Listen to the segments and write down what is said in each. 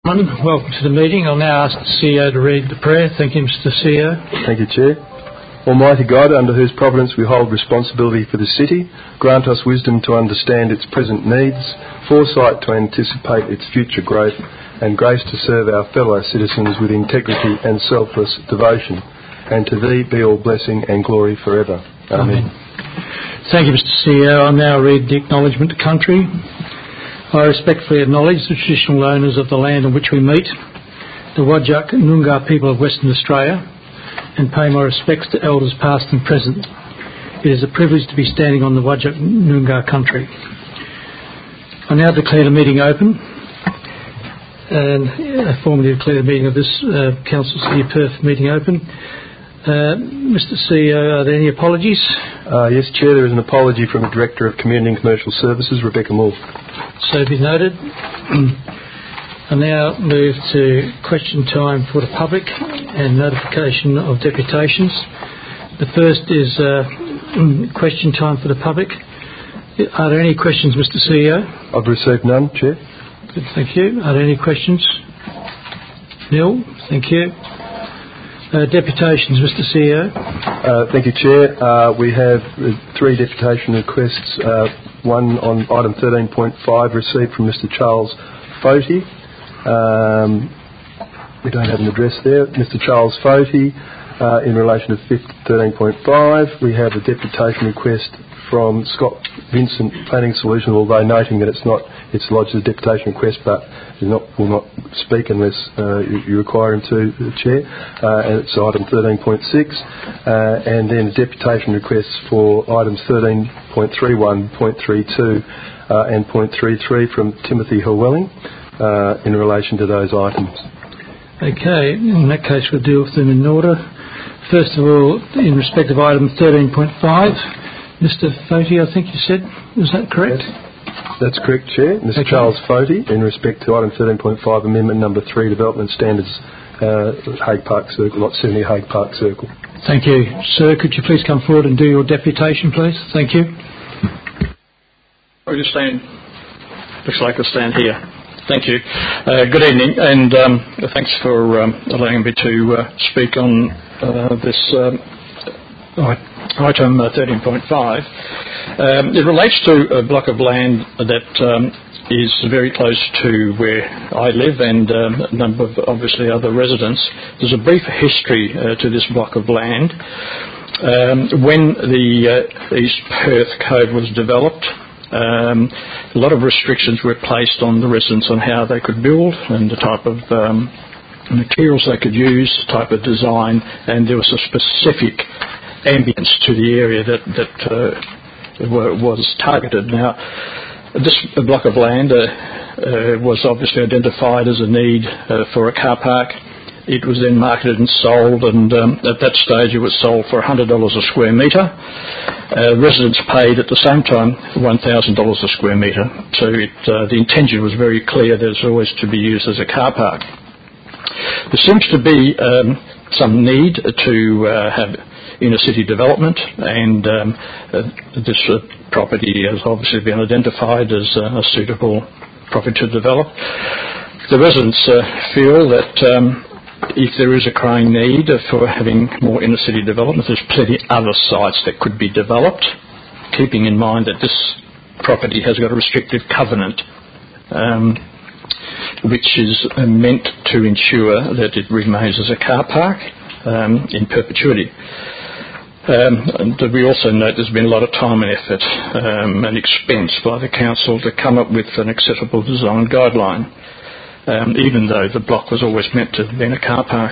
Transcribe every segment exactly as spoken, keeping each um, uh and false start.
Welcome to the meeting. I'll now ask the C E O to read the prayer. Thank you, Mister C E O. Thank you, Chair. Almighty God, under whose providence we hold responsibility for the city, grant us wisdom to understand its present needs, foresight to anticipate its future growth, and grace to serve our fellow citizens with integrity and selfless devotion. And to Thee be all blessing and glory forever. Amen. Amen. Thank you, Mister C E O. I'll now read the acknowledgement to country. I respectfully acknowledge the traditional owners of the land on which we meet, the Whadjuk Noongar people of Western Australia, and pay my respects to elders past and present. It is a privilege to be standing on the Whadjuk Noongar country. I now declare the meeting open and I formally declare the meeting of this uh, Council City of Perth meeting open. Uh, Mister C E O, are there any apologies? Uh, yes, Chair, there is an apology from the Director of Community and Commercial Services, Rebecca Moore. So be noted. I now move to question time for the public and notification of deputations. The first is uh, question time for the public. Are there any questions, Mister C E O? I've received none, Chair. Good, thank you. Are there any questions? Nil, thank you. Uh, deputations, Mister C E O. Uh, thank you, Chair. Uh, we have uh, three deputation requests. Uh, one on item thirteen point five received from Mister Charles Foti. Um, we don't have an address there. Mister Charles Foti, uh, in relation to thirteen point five, we have a deputation request from Scott Vincent Planning Solutions, although noting that it's not, it's lodged as a deputation request, but not, will not speak unless uh, you, you require him to, the Chair. Uh, and it's item thirteen point six, uh, and then deputation requests for items thirteen point three one, point three two, uh, and point three three from Timothy Hillwelling uh, in relation to those items. Okay, in that case we'll deal with them in order. First of all, in respect of item thirteen point five, Mister Foti, I think you said, is that correct? Yes, that's correct, Chair. Mister Okay. Charles Foti, in respect to item thirteen point five, amendment number three, development standards, uh, Hague Park Circle, lot seventy Hague Park Circle. Thank you. Sir, could you please come forward and do your deputation, please? Thank you. I'll just stand. Looks like I'll stand here. Thank you. Uh, good evening, and um, thanks for um, allowing me to uh, speak on uh, this um, item uh, thirteen point five. Um, it relates to a block of land that um, is very close to where I live and um, a number of obviously other residents. There's a brief history uh, to this block of land. Um, when the uh, East Perth Code was developed, Um, a lot of restrictions were placed on the residents on how they could build and the type of um, materials they could use, the type of design, and there was a specific ambience to the area that, that uh, was targeted. Now, this block of land uh, uh, was obviously identified as a need uh, for a car park. It was then marketed and sold, and um, at that stage it was sold for one hundred dollars a square metre. Uh, residents paid at the same time one thousand dollars a square metre. So it, uh, the intention was very clear that it's always to be used as a car park. There seems to be um, some need to uh, have inner city development, and um, uh, this uh, property has obviously been identified as uh, a suitable property to develop. The residents uh, feel that um, if there is a growing need for having more inner city development, there's plenty of other sites that could be developed, keeping in mind that this property has got a restrictive covenant, um, which is uh, meant to ensure that it remains as a car park um, in perpetuity. Um, and we also note there's been a lot of time and effort um, and expense by the council to come up with an acceptable design guideline. Um, even though the block was always meant to be in a car park.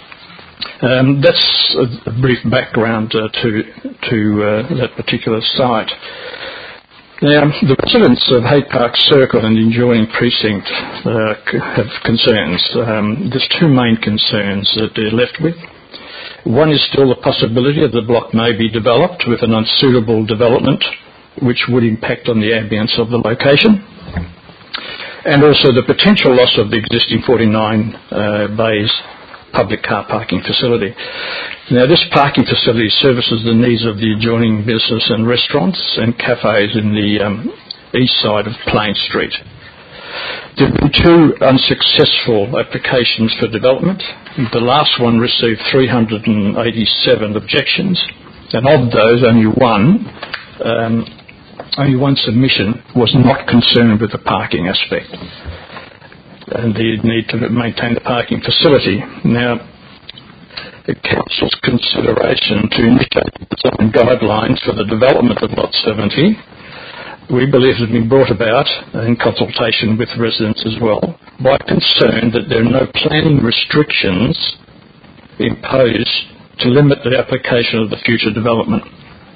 Um, that's a, a brief background uh, to, to uh, that particular site. Now, the residents of Hague Park Circle and the adjoining precinct uh, have concerns. Um, there's two main concerns that they're left with. One is still the possibility that the block may be developed with an unsuitable development, which would impact on the ambience of the location, and also the potential loss of the existing forty-nine uh, bays public car parking facility. Now, this parking facility services the needs of the adjoining business and restaurants and cafes in the um, east side of Plain Street. There have been two unsuccessful applications for development. The last one received three hundred eighty-seven objections, and of those, only one, um, only one submission was not concerned with the parking aspect and the need to maintain the parking facility. Now, the Council's consideration to initiate design guidelines for the development of Lot seventy, we believe, has been brought about in consultation with residents as well by concern that there are no planning restrictions imposed to limit the application of the future development.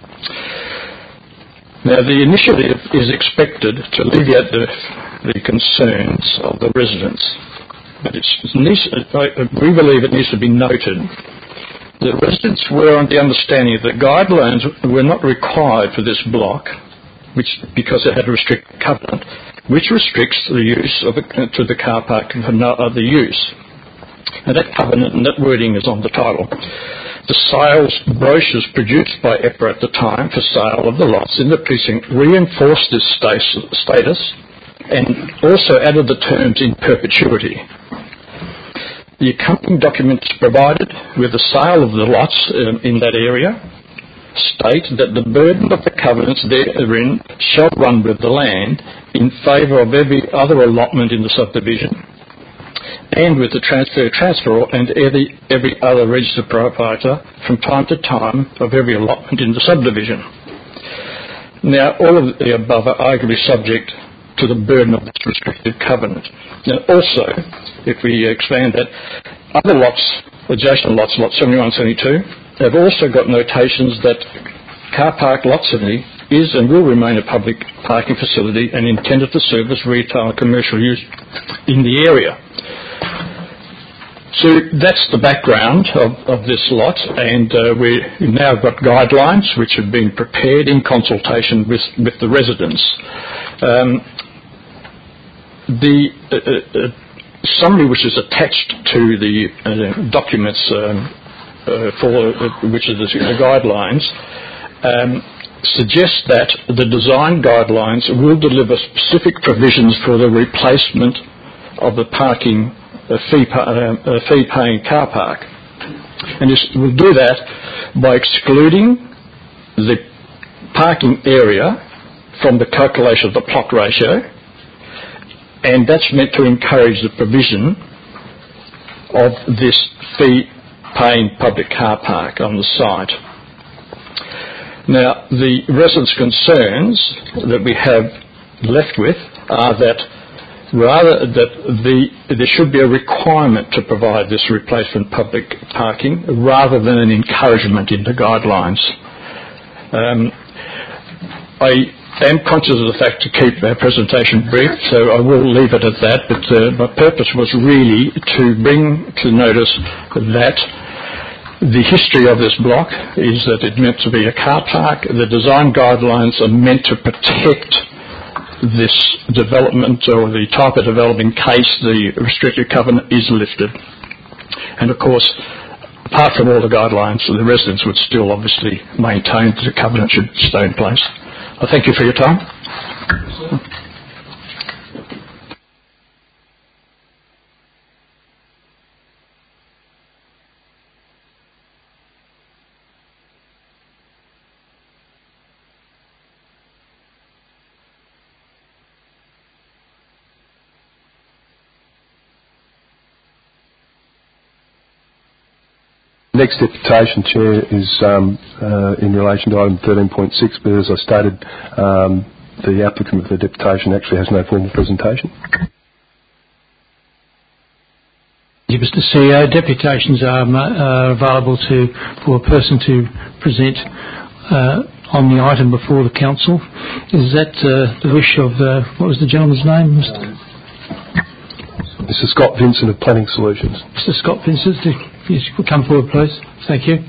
Now, the initiative is expected to alleviate the, the concerns of the residents, but it's, it's needs, we believe it needs to be noted that residents were on the understanding that guidelines were not required for this block, which because it had a restricted covenant, which restricts the use of it to the car park for no other use. And that covenant and that wording is on the title. The sales brochures produced by E P R A at the time for sale of the lots in the precinct reinforced this status and also added the terms in perpetuity. The accompanying documents provided with the sale of the lots um, in that area state that the burden of the covenants therein shall run with the land in favour of every other allotment in the subdivision and with the transfer transfer and every, every other registered proprietor from time to time of every allotment in the subdivision. Now, all of the above are arguably subject to the burden of this restrictive covenant. Now, also, if we expand that, other lots, adjacent lots, lot seventy-one, seventy-two, have also got notations that car park lot seventy is and will remain a public parking facility and intended to service retail and commercial use in the area. So that's the background of, of this lot, and uh, we've now got guidelines which have been prepared in consultation with, with the residents. Um, the uh, uh, summary which is attached to the uh, documents um, uh, for uh, which are the, the guidelines um, suggests that the design guidelines will deliver specific provisions for the replacement of the parking uh, fee, uh, uh, fee-paying car park, and this will do that by excluding the parking area from the calculation of the plot ratio. And that's meant to encourage the provision of this fee-paying public car park on the site. Now, the residents' concerns that we have left with are that rather that the, there should be a requirement to provide this replacement public parking rather than an encouragement in the guidelines. Um, I I am conscious of the fact to keep our presentation brief, so I will leave it at that, but uh, my purpose was really to bring to notice that the history of this block is that it's meant to be a car park. The design guidelines are meant to protect this development or the type of development in case the restricted covenant is lifted. And of course, apart from all the guidelines, the residents would still obviously maintain that the covenant should stay in place. I thank you for your time. Next deputation, Chair, is um, uh, in relation to item thirteen point six, but as I stated, um, the applicant for the deputation actually has no formal presentation. Mister C E O, deputations are uh, available to for a person to present uh, on the item before the council. Is that uh, the wish of, uh, what was the gentleman's name, Mister Mister Scott Vincent of Planning Solutions. Mister Scott Vincent, yes, come forward, please. Thank you.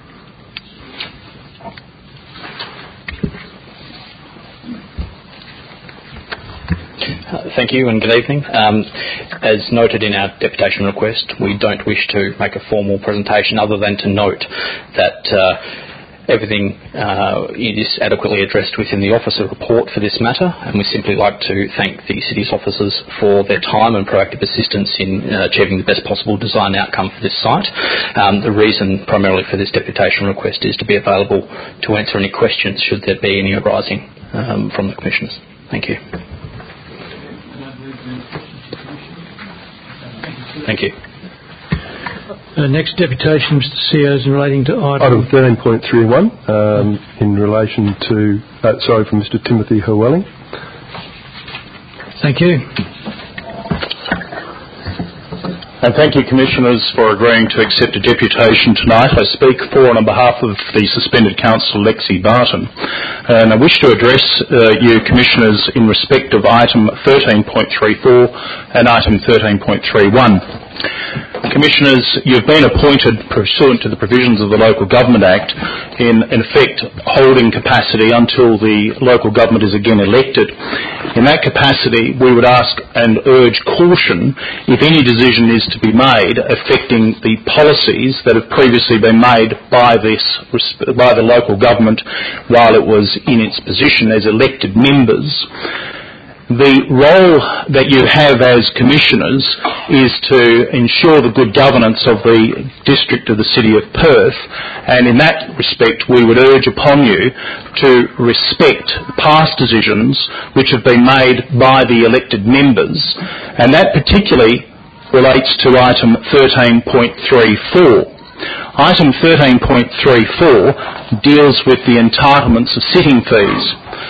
Uh, thank you and good evening. Um, as noted in our deputation request, we don't wish to make a formal presentation other than to note that uh, everything uh, is adequately addressed within the officer report for this matter, and we simply like to thank the City's officers for their time and proactive assistance in uh, achieving the best possible design outcome for this site. Um, the reason primarily for this deputation request is to be available to answer any questions should there be any arising um, from the Commissioners. Thank you. Thank you. Uh, next deputation, Mister C O, is relating to item... Item thirteen point three one, um, in relation to... Uh, sorry, from Mister Timothy Hurwelling. Thank you. And thank you, Commissioners, for agreeing to accept a deputation tonight. I speak for and on behalf of the suspended Councillor Lexi Barton. And I wish to address uh, you, Commissioners, in respect of item thirteen point three four and item thirteen point three one. Commissioners, you've been appointed pursuant to the provisions of the Local Government Act in, in effect, holding capacity until the local government is again elected. In that capacity, we would ask and urge caution if any decision is to be made affecting the policies that have previously been made by this, by the local government while it was in its position as elected members. The role that you have as Commissioners is to ensure the good governance of the district of the City of Perth, and in that respect we would urge upon you to respect past decisions which have been made by the elected members, and that particularly relates to item thirteen point three four. Item thirteen point three four deals with the entitlements of sitting fees.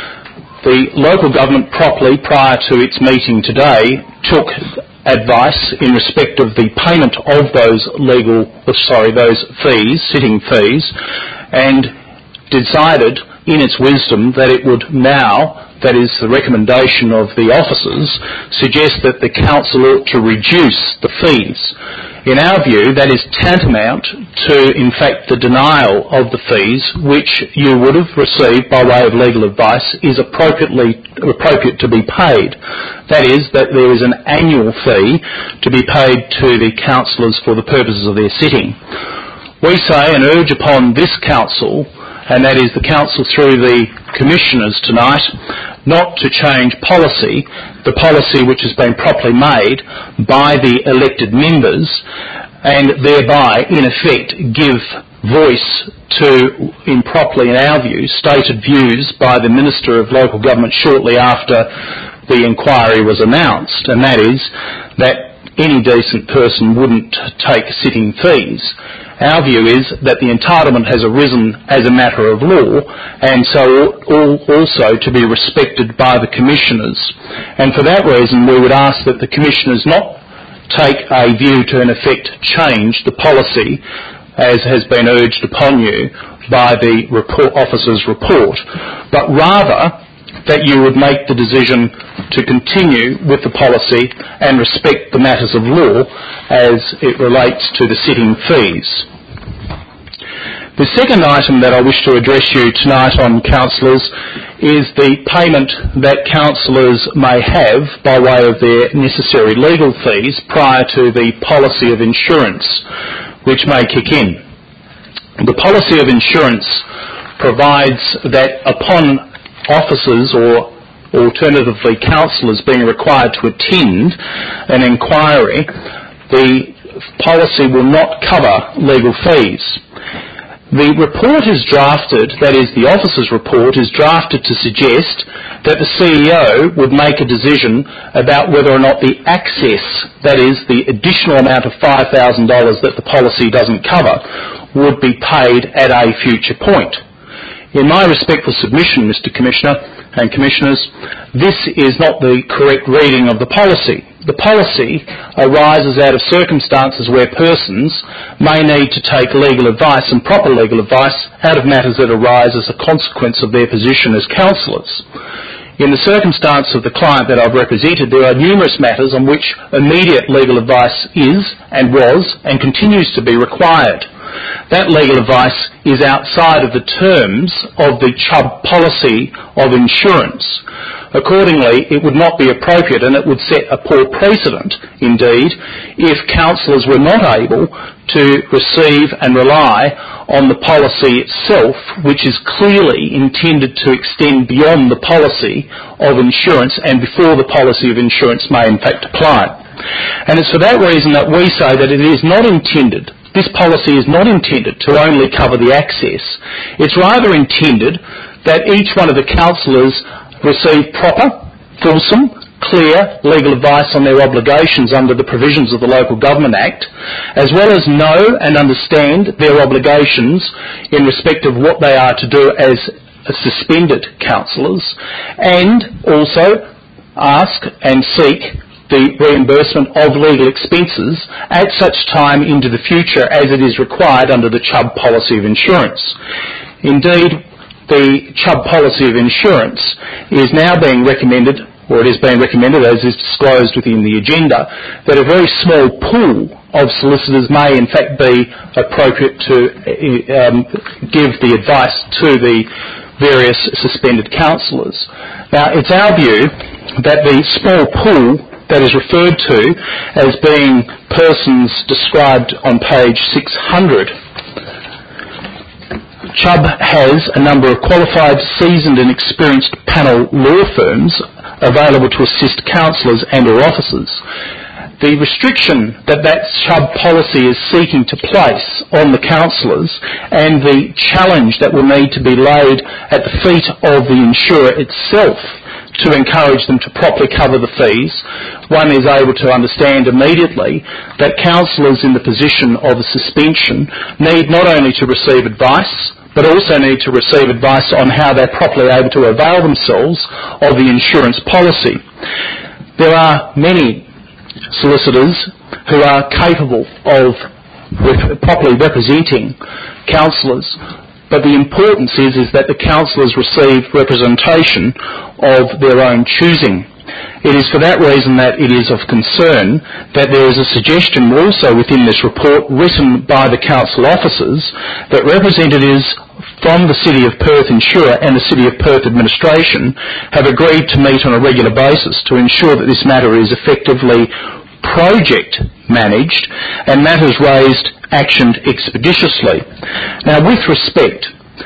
The local government properly, prior to its meeting today, took advice in respect of the payment of those legal, sorry, those fees, sitting fees, and decided in its wisdom that it would now, that is the recommendation of the officers, suggest that the council ought to reduce the fees. In our view, that is tantamount to, in fact, the denial of the fees which you would have received by way of legal advice is appropriately appropriate to be paid. That is, that there is an annual fee to be paid to the councillors for the purposes of their sitting. We say and urge upon this council, and that is the council through the Commissioners tonight, not to change policy, the policy which has been properly made by the elected members, and thereby, in effect, give voice to improperly, in our view, stated views by the Minister of Local Government shortly after the inquiry was announced, and that is that any decent person wouldn't take sitting fees. Our view is that the entitlement has arisen as a matter of law, and so also to be respected by the Commissioners. And for that reason we would ask that the Commissioners not take a view to in effect change the policy as has been urged upon you by the report, officer's report, but rather that you would make the decision to continue with the policy and respect the matters of law as it relates to the sitting fees. The second item that I wish to address you tonight on, councillors, is the payment that councillors may have by way of their necessary legal fees prior to the policy of insurance which may kick in. The policy of insurance provides that upon officers or alternatively councillors being required to attend an inquiry, the policy will not cover legal fees. The report is drafted, that is the officer's report, is drafted to suggest that the C E O would make a decision about whether or not the access, that is the additional amount of five thousand dollars that the policy doesn't cover, would be paid at a future point. In my respectful submission, Mister Commissioner and Commissioners, this is not the correct reading of the policy. The policy arises out of circumstances where persons may need to take legal advice and proper legal advice out of matters that arise as a consequence of their position as councillors. In the circumstance of the client that I've represented, there are numerous matters on which immediate legal advice is and was and continues to be required. that legal advice is outside of the terms of the Chubb policy of insurance. Accordingly, it would not be appropriate, and it would set a poor precedent, indeed, if counsellors were not able to receive and rely on the policy itself, which is clearly intended to extend beyond the policy of insurance and before the policy of insurance may in fact apply. And it's for that reason that we say that it is not intended, this policy is not intended to only cover the access. It's rather intended that each one of the counsellors receive proper, fulsome, clear legal advice on their obligations under the provisions of the Local Government Act, as well as know and understand their obligations in respect of what they are to do as suspended counsellors, and also ask and seek the reimbursement of legal expenses at such time into the future as it is required under the Chubb policy of insurance. Indeed, the Chubb policy of insurance is now being recommended, or it is being recommended as is disclosed within the agenda, that a very small pool of solicitors may in fact be appropriate to um, give the advice to the various suspended counsellors. Now, it's our view that the small pool that is referred to as being persons described on page six hundred, Chubb has a number of qualified, seasoned and experienced panel law firms available to assist counsellors and or officers. The restriction that that Chubb policy is seeking to place on the counsellors and the challenge that will need to be laid at the feet of the insurer itself to encourage them to properly cover the fees, one is able to understand immediately that counsellors in the position of a suspension need not only to receive advice, but also need to receive advice on how they're properly able to avail themselves of the insurance policy. There are many solicitors who are capable of rep- properly representing counsellors, but the importance is, is that the counsellors receive representation of their own choosing. It is for that reason that it is of concern that there is a suggestion also within this report written by the council officers that representatives from the City of Perth Insurer and the City of Perth Administration have agreed to meet on a regular basis to ensure that this matter is effectively project managed and matters raised actioned expeditiously. Now, with respect,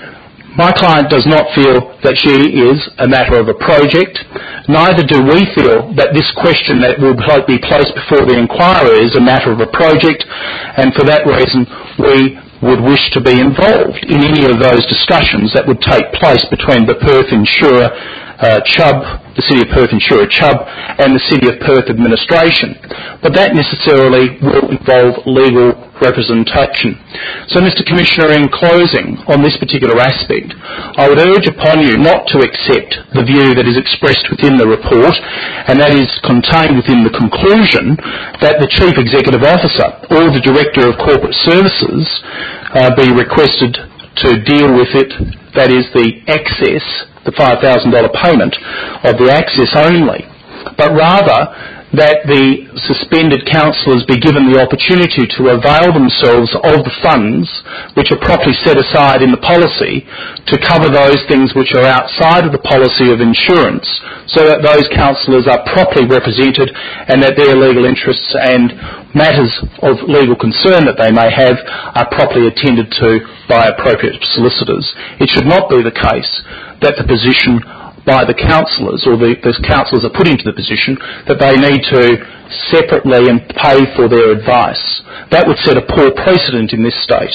my client does not feel that she is a matter of a project. Neither do we feel that this question that will be placed before the inquiry is a matter of a project, and for that reason we would wish to be involved in any of those discussions that would take place between the Perth Insurer uh, Chubb, the City of Perth Insurer Chubb and the City of Perth Administration. But that necessarily will involve legal representation. So, Mister Commissioner, in closing on this particular aspect, I would urge upon you not to accept the view that is expressed within the report, and that is contained within the conclusion that the Chief Executive Officer or the Director of Corporate Services uh, be requested to deal with it, that is the excess, the five thousand dollars payment of the access only, but rather that the suspended counsellors be given the opportunity to avail themselves of the funds which are properly set aside in the policy to cover those things which are outside of the policy of insurance, so that those counsellors are properly represented and that their legal interests and matters of legal concern that they may have are properly attended to by appropriate solicitors. It should not be the case that the position by the counsellors, or the, the counsellors are put into the position that they need to separately and pay for their advice. That would set a poor precedent in this state,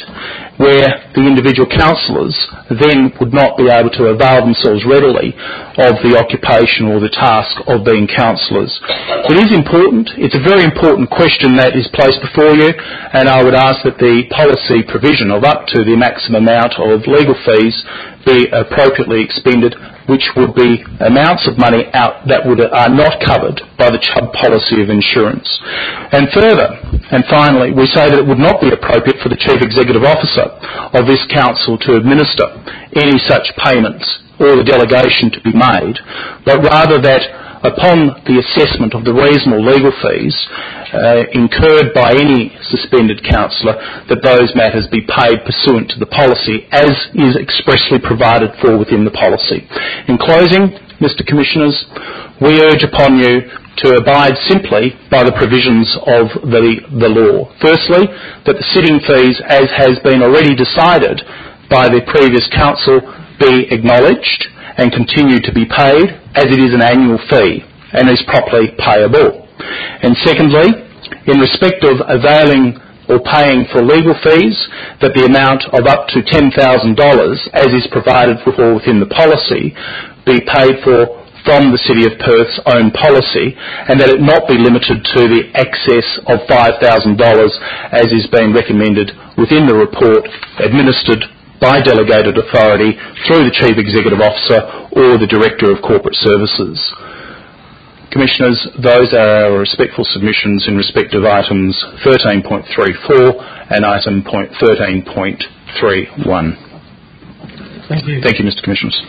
where the individual counsellors then would not be able to avail themselves readily of the occupation or the task of being counsellors. It is important, it's a very important question that is placed before you, and I would ask that the policy provision of up to the maximum amount of legal fees be appropriately expended, which would be amounts of money out that would, are not covered by the Chubb policy of insurance. And further, and finally, we say that it would not be appropriate for the Chief Executive Officer of this Council to administer any such payments or the delegation to be made, but rather that upon the assessment of the reasonable legal fees, uh, incurred by any suspended councillor, that those matters be paid pursuant to the policy as is expressly provided for within the policy. In closing, Mister Commissioners, we urge upon you to abide simply by the provisions of the, the law. Firstly, that the sitting fees, as has been already decided by the previous council, be acknowledged and continue to be paid as it is an annual fee and is properly payable. And secondly, in respect of availing or paying for legal fees, that the amount of up to ten thousand dollars, as is provided for within the policy, be paid for from the City of Perth's own policy, and that it not be limited to the excess of five thousand dollars as is being recommended within the report, administered by delegated authority through the Chief Executive Officer or the Director of Corporate Services. Commissioners, those are our respectful submissions in respect of items thirteen point three four and item thirteen point three one. Thank you. Thank you, Mister Commissioners.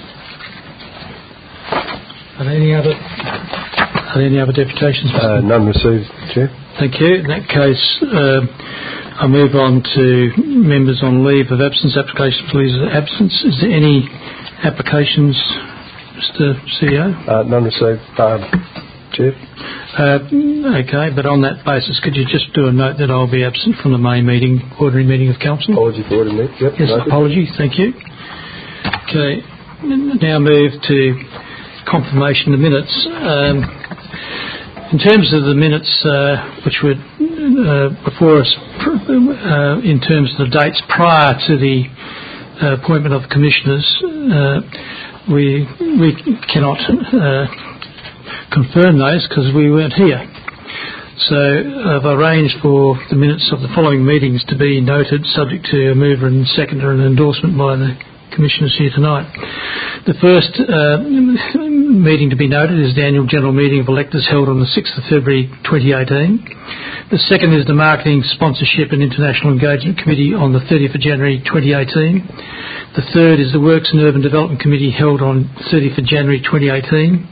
Are there any other, are there any other deputations? Uh, none received, Chair. Thank you. In that case, uh, I'll move on to members on leave of absence, applications for leave of absence. Is there any applications, Mister C E O? Uh, none received, um, Chair. Uh, okay, but on that basis, could you just do a note that I'll be absent from the May meeting, ordinary meeting of Council? Apology for ordinary meeting. Yep, yes, noted. apology. Thank you. Okay, now move to confirmation of the minutes. Um, in terms of the minutes uh, which were uh, before us, uh, in terms of the dates prior to the uh, appointment of commissioners, uh, we we cannot uh, confirm those because we weren't here. So I've arranged for the minutes of the following meetings to be noted, subject to a mover and seconder and endorsement by the commissioners here tonight. The first uh, meeting to be noted is the annual general meeting of electors held on the sixth of February twenty eighteen. The second is the Marketing, Sponsorship and International Engagement Committee on the thirtieth of January twenty eighteen. The third is the Works and Urban Development Committee held on thirtieth of January twenty eighteen.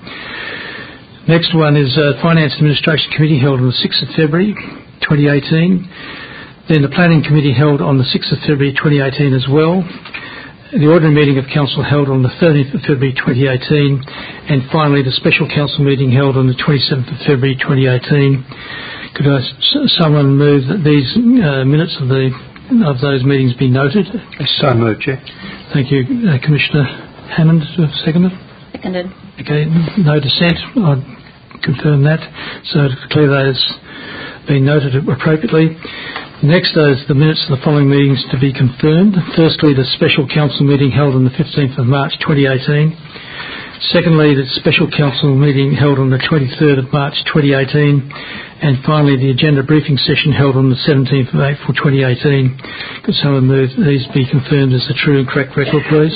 Next one is uh, Finance and Administration Committee held on the sixth of February twenty eighteen. Then the Planning Committee held on the sixth of February twenty eighteen as well. The ordinary meeting of Council held on the thirtieth of February twenty eighteen, and finally the special Council meeting held on the twenty-seventh of February twenty eighteen. Could I, someone move that these uh, minutes of the of those meetings be noted? So moved, Chair. Thank you, uh, Commissioner Hammond. Seconded. Seconded. Okay, no dissent. I confirm that. So to declare those being noted appropriately. Next is the minutes of the following meetings to be confirmed. Firstly, the special council meeting held on the fifteenth of March twenty eighteen. Secondly, the special council meeting held on the twenty-third of March twenty eighteen. And finally, the agenda briefing session held on the seventeenth of April twenty eighteen. Could someone move these be confirmed as a true and correct record, please?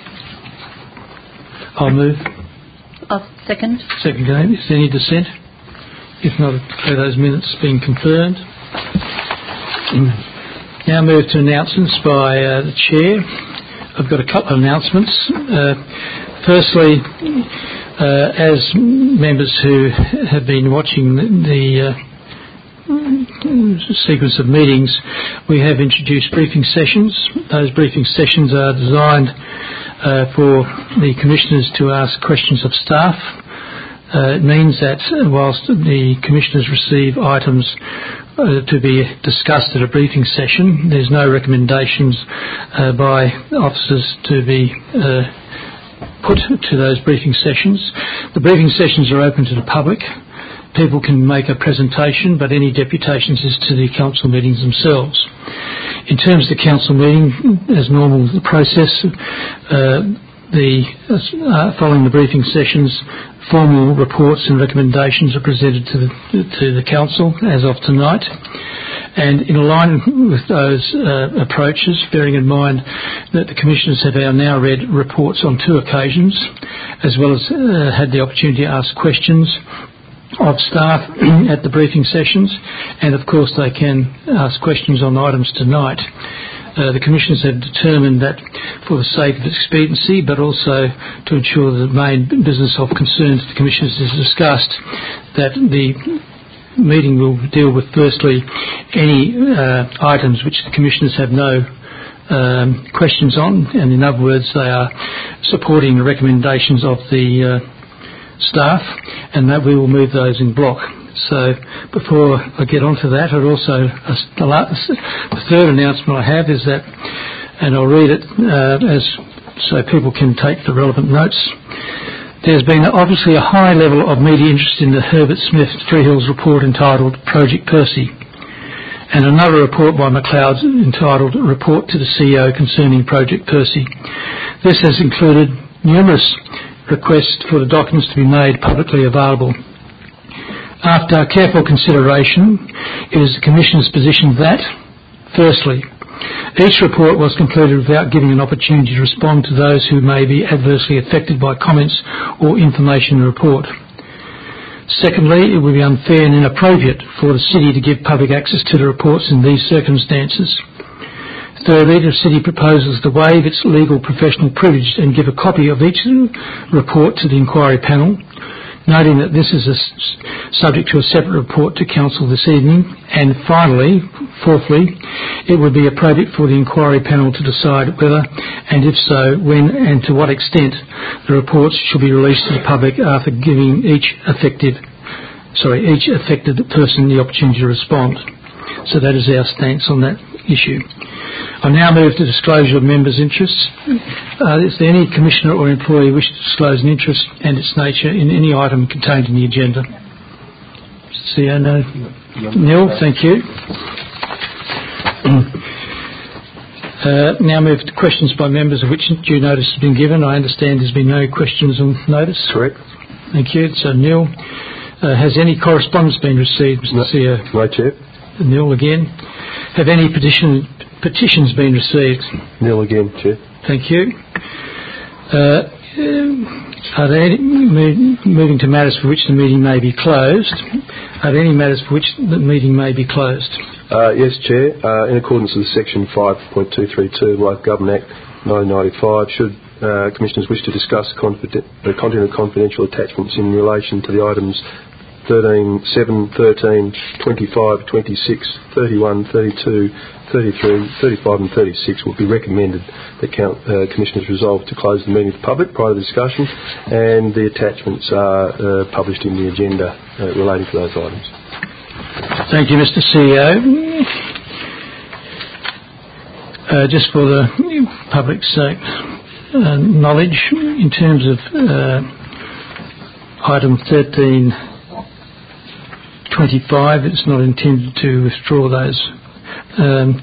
I'll move. I'll second. Second, game. Is there any dissent? If not, declare those minutes being confirmed. Now move to announcements by uh, the Chair. I've got a couple of announcements. Uh, firstly, uh, as members who have been watching the, the uh, sequence of meetings, we have introduced briefing sessions. Those briefing sessions are designed uh, for the Commissioners to ask questions of staff. Uh, it means that whilst the Commissioners receive items Uh, to be discussed at a briefing session, there's no recommendations uh, by officers to be uh, put to those briefing sessions. The briefing sessions are open to the public. People can make a presentation, but any deputations is to the council meetings themselves. In terms of the council meeting, as normal the process, uh, the uh, following the briefing sessions, formal reports and recommendations are presented to the, to the Council as of tonight. And in alignment with those uh, approaches, bearing in mind that the Commissioners have now read reports on two occasions, as well as uh, had the opportunity to ask questions of staff at the briefing sessions, and of course they can ask questions on items tonight. Uh, the Commissioners have determined that for the sake of expediency, but also to ensure that the main business of concern to the Commissioners is discussed, that the meeting will deal with, firstly, any uh, items which the Commissioners have no um, questions on, and in other words, they are supporting the recommendations of the uh, staff, and that we will move those in block. So before I get on to that, I'd also, uh, the, last, the third announcement I have is that, and I'll read it uh, as so people can take the relevant notes. There's been obviously a high level of media interest in the Herbert Smith Freehills report entitled Project Percy, and another report by McLeod entitled Report to the C E O Concerning Project Percy. This has included numerous requests for the documents to be made publicly available. After careful consideration, it is the Commission's position that, firstly, each report was concluded without giving an opportunity to respond to those who may be adversely affected by comments or information in the report. Secondly, it would be unfair and inappropriate for the City to give public access to the reports in these circumstances. Thirdly, the City proposes to waive its legal professional privilege and give a copy of each report to the inquiry panel, noting that this is a subject to a separate report to Council this evening. And finally, fourthly, it would be appropriate for the inquiry panel to decide whether, and if so, when and to what extent the reports should be released to the public after giving each affected, sorry, each affected person the opportunity to respond. So that is our stance on that issue. I now move to disclosure of members' interests. Uh, is there any Commissioner or employee wish to disclose an interest and its nature in any item contained in the agenda? C E O, no. Neil, thank you. Uh, now move to questions by members of which due notice has been given. I understand there's been no questions on notice. Correct. Thank you. So, Neil, uh, has any correspondence been received, Mister No, C E O? no, Chair. Neil again. Have any petition, petitions been received? Neil again, Chair. Thank you. Uh, are there any, moving to matters for which the meeting may be closed, are there any matters for which the meeting may be closed? Uh, yes, Chair. Uh, in accordance with Section five point two three two of the Life Government Act nineteen ninety-five, should uh, Commissioners wish to discuss confiden- the content of confidential attachments in relation to the items thirteen, seven, thirteen, twenty-five, twenty-six, thirty-one, thirty-two, thirty-three, thirty-five and thirty-six, will be recommended that count, uh, Commissioners resolve to close the meeting to the public prior to the discussion, and the attachments are uh, published in the agenda uh, relating to those items. Thank you, Mister C E O. Uh, just for the public's sake, uh, knowledge, in terms of uh, item thirteen twenty-five, it's not intended to withdraw those. Um,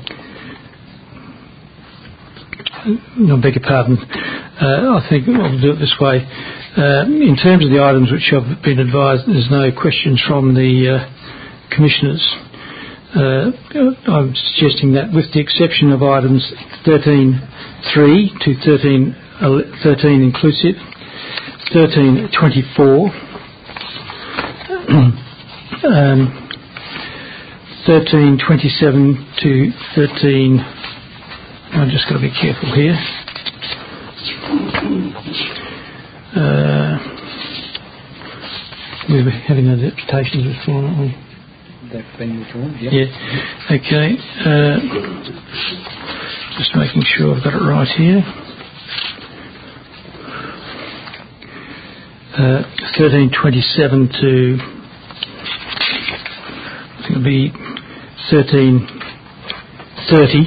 no, beg your pardon. Uh, I think I'll do it this way. Uh, in terms of the items which have been advised, there's no questions from the uh, Commissioners. Uh, I'm suggesting that with the exception of items thirteen three to thirteen, thirteen inclusive, thirteen twenty-four, um, thirteen twenty-seven to thirteen, I've just got to be careful here. Uh, we were having those deputations before, aren't we? They've been withdrawn, yeah. Yeah, okay. Uh, just making sure I've got it right here. Uh, thirteen twenty-seven to, I think it'll be thirteen thirty.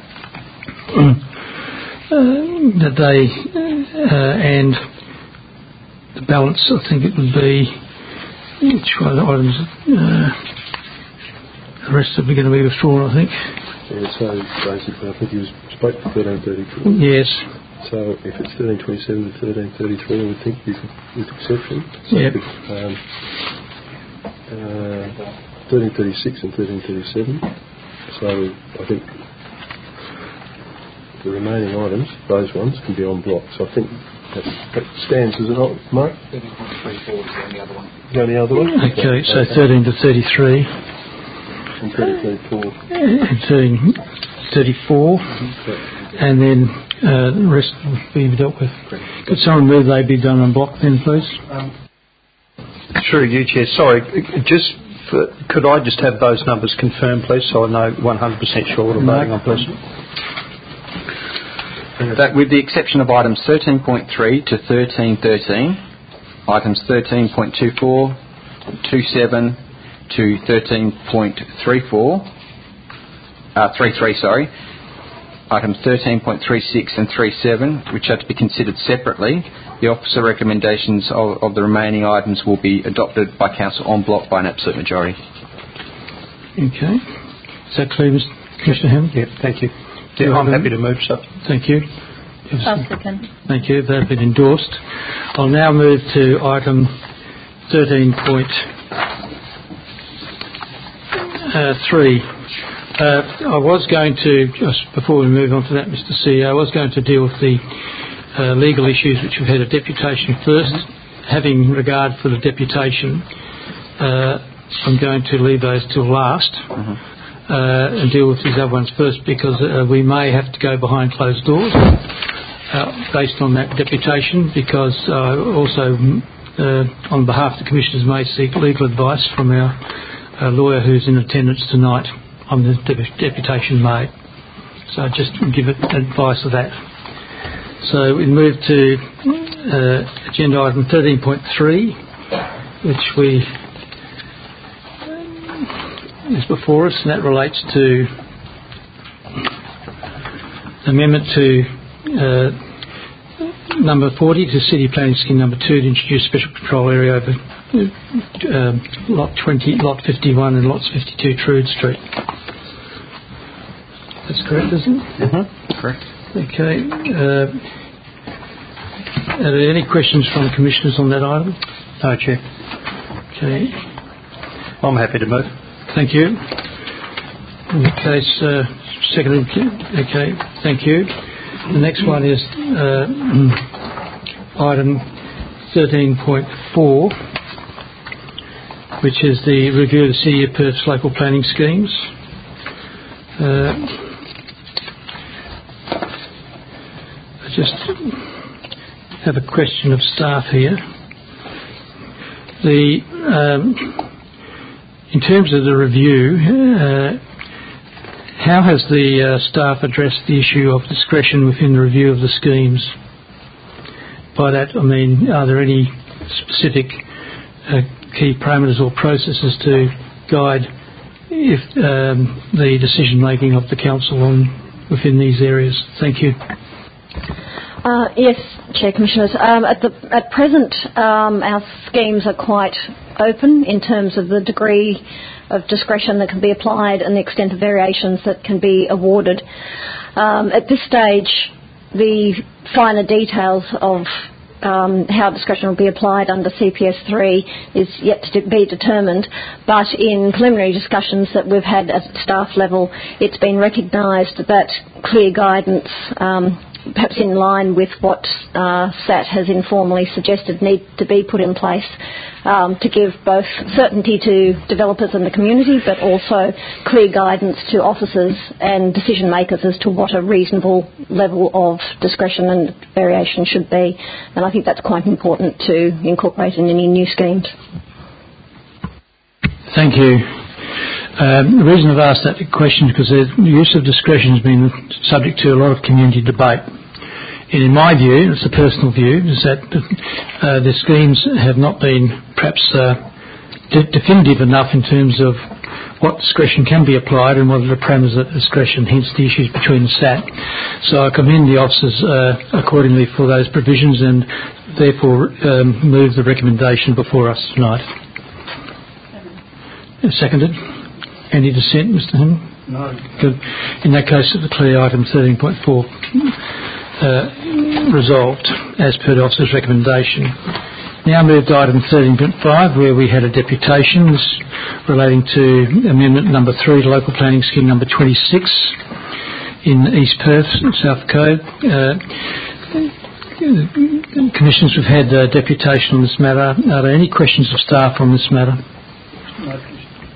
uh, that they, uh, and the balance, I think it would be, which one of the items, uh, the rest of them are going to be withdrawn, I think. Yeah, so basically, I think he was spoke to thirteen thirty-four. Yes. So if it's thirteen twenty-seven to thirteen thirty-three, I would think with, with exception. So yep. Um, uh, thirteen thirty-six and thirteen thirty-seven. So I think the remaining items, those ones, can be on block. So I think that, that stands, does it not, Mark? thirteen thirty-four is the only other one. The only other one? Okay, so thirteen to thirty-three. And thirteen thirty-four. And thirteen thirty-four. Mm-hmm. And then uh, the rest will be dealt with. Could someone move they be done on block then, please? Um, Through you, Chair. Sorry, just uh, could I just have those numbers confirmed, please, so I know one hundred percent sure what I'm voting on, please? That, with the exception of items thirteen point three to thirteen thirteen, items thirteen point two four, twenty-seven to thirteen point three four, uh, thirty-three, sorry, items thirteen point three six and thirty-seven, which are to be considered separately, the officer recommendations of, of the remaining items will be adopted by Council en bloc by an absolute majority. Okay. Is that clear, Mister Commissioner Hammond? Yeah, thank you. Yeah, I'm happy to move, sir. Thank you. I'll second. Thank you. They've been endorsed. I'll now move to item thirteen point three. Uh, I was going to, just before we move on to that, Mister C E O, I was going to deal with the uh, legal issues which we've had a deputation first. Having regard for the deputation, uh, I'm going to leave those till last. Mm-hmm. Uh, and deal with these other ones first, because uh, we may have to go behind closed doors uh, based on that deputation, because uh, also uh, on behalf of the Commissioners may seek legal advice from our uh, lawyer who's in attendance tonight on the de- deputation made. So just give it advice of that. So we move to uh, agenda item thirteen point three, which we is before us, and that relates to amendment to uh, number forty to City Planning Scheme number two to introduce special control area over uh, lot twenty, lot fifty-one and lots fifty-two Trude Street. That's correct, isn't it? Mm-hmm. Correct. Okay. Uh, are there any questions from Commissioners on that item? No, Chair. Okay. I'm happy to move. Thank you. In that case, uh, seconded. Okay, thank you. The next one is uh, item thirteen point four, which is the review of the City of Perth's local planning schemes. Uh, I just have a question of staff here. The um, In terms of the review, uh, how has the uh, staff addressed the issue of discretion within the review of the schemes? By that I mean, are there any specific uh, key parameters or processes to guide if um, the decision making of the council on within these areas? Thank you. Uh, yes, Chair, Commissioners. Um, at, the, at present, um, our schemes are quite open in terms of the degree of discretion that can be applied and the extent of variations that can be awarded. Um, at this stage, the finer details of um, how discretion will be applied under C P S three is yet to be determined, but in preliminary discussions that we've had at staff level, it's been recognised that clear guidance, um, perhaps in line with what uh, S A T has informally suggested, need to be put in place um, to give both certainty to developers and the community, but also clear guidance to officers and decision makers as to what a reasonable level of discretion and variation should be. And I think that's quite important to incorporate in any new schemes. Thank you. Um, the reason I've asked that question is because the use of discretion has been subject to a lot of community debate. And in my view, it's a personal view, is that uh, the schemes have not been perhaps uh, de- definitive enough in terms of what discretion can be applied and what are the parameters of discretion, hence the issues between the S A T. So I commend the officers uh, accordingly for those provisions and therefore um, move the recommendation before us tonight. Seconded. Any dissent, Mister Hammond? No. Good. In that case, the clear item thirteen point four uh, resolved as per the officer's recommendation. Now move to item thirteen point five, where we had a deputation relating to amendment number three to local planning scheme number twenty-six in East Perth, South Cove. Uh, Commissioners, we've had a deputation on this matter. Are there any questions of staff on this matter? No.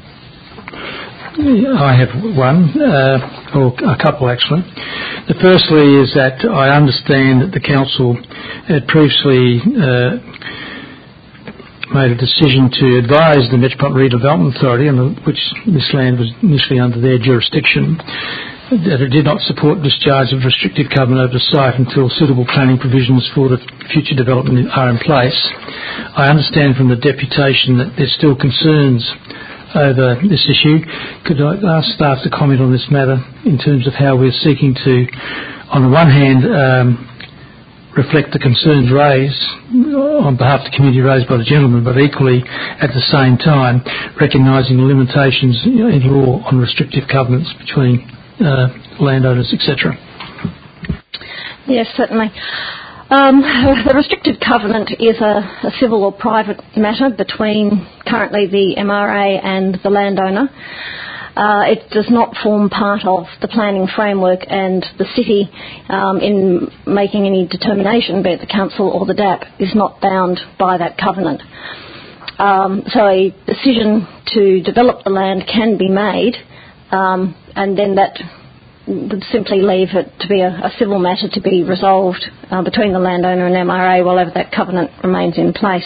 I have one, uh, or a couple actually. The firstly is that I understand that the council had previously uh, made a decision to advise the Metropolitan Redevelopment Authority, on the, which this land was initially under their jurisdiction, that it did not support discharge of restrictive covenant over the site until suitable planning provisions for the future development are in place. I understand from the deputation that there's still concerns over this issue. Could I ask staff to comment on this matter in terms of how we're seeking to, on the one hand, um, reflect the concerns raised on behalf of the community raised by the gentleman, but equally at the same time recognising the limitations in law on restrictive covenants between uh, landowners, et cetera. Yes, certainly. Um, the restrictive covenant is a, a civil or private matter between currently the M R A and the landowner. Uh, it does not form part of the planning framework, and the city, um, in making any determination, be it the council or the D A P, is not bound by that covenant. Um, so a decision to develop the land can be made, um, and then that would simply leave it to be a, a civil matter to be resolved uh, between the landowner and M R A while ever that covenant remains in place.